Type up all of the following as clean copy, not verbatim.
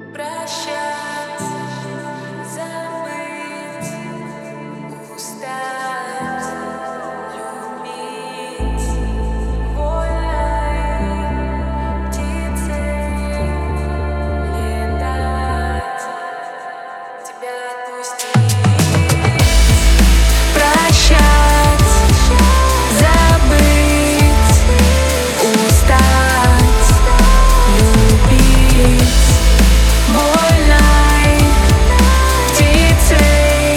Прощать, забыть, устать, любить, вольной птицей летать, тебя отпустить. Прощать, забыть, устать, любить. Вольной птицей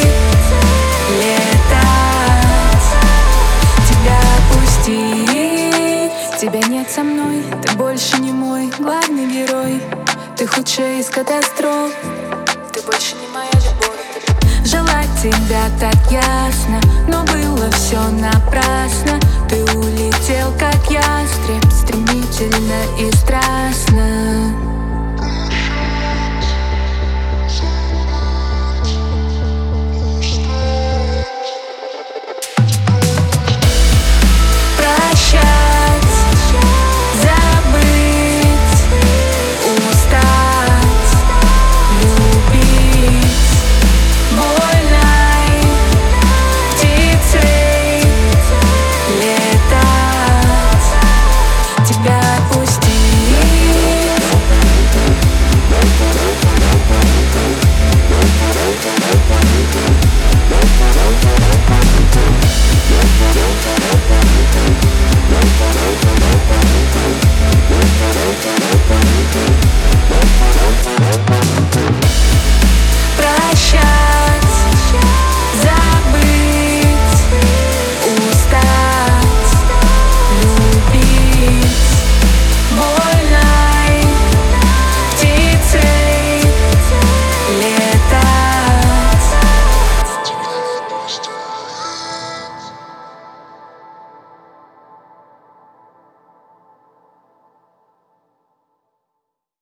летать, тебя отпустить. Тебя нет со мной, ты больше не мой главный герой. Ты худшая из катастроф, ты больше не моя любовь. Желать тебя так ясно, но было все напрасно. Ты улетел, как ястреб, стремительно и страстно.